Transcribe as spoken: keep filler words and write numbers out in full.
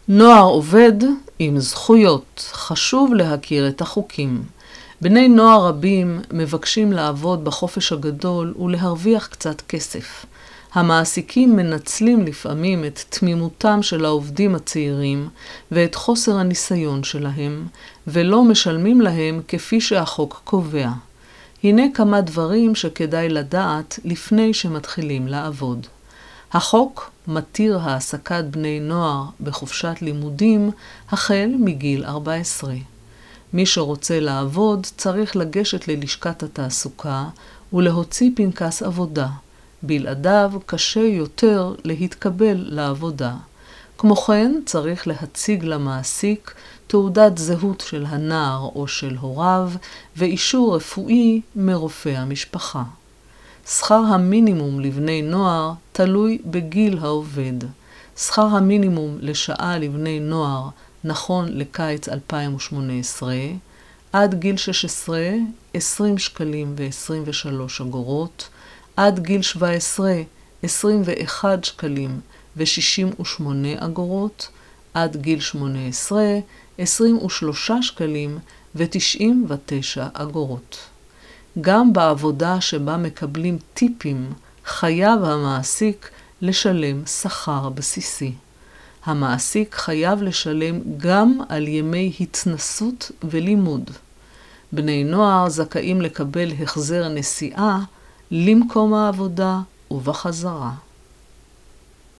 נוער עובד עם זכויות. חשוב להכיר את החוקים. בני נוער רבים מבקשים לעבוד בחופש הגדול ולהרוויח קצת כסף. המעסיקים מנצלים לפעמים את תמימותם של העובדים הצעירים ואת חוסר הניסיון שלהם, ולא משלמים להם כפי שהחוק קובע. הנה כמה דברים שכדאי לדעת לפני שמתחילים לעבוד. החוק מתיר העסקת בני נוער בחופשת לימודים החל מגיל ארבע עשרה. מי שרוצה לעבוד צריך לגשת ללשכת התעסוקה ולהוציא פנקס עבודה. בלעדיו קשה יותר להתקבל לעבודה. כמו כן צריך להציג למעסיק תעודת זהות של הנער או של הוריו ואישור רפואי מרופא המשפחה. שכר המינימום לבני נוער תלוי בגיל העובד. שכר המינימום לשעה לבני נוער נכון לקיץ אלפיים ושמונה עשרה, עד גיל שש עשרה עשרים שקלים ועשרים ושלוש אגורות, עד גיל שבע עשרה עשרים ואחד שקלים ושישים ושמונה אגורות, עד גיל שמונה עשרה עשרים ושלושה שקלים ותשעים ותשע אגורות. גם בעבודה שבה מקבלים טיפים חייב המעסיק לשלם שכר בסיסי. המעסיק חייב לשלם גם על ימי התנסות ולימוד. בני נוער זכאים לקבל החזר נסיעה למקום העבודה ובחזרה.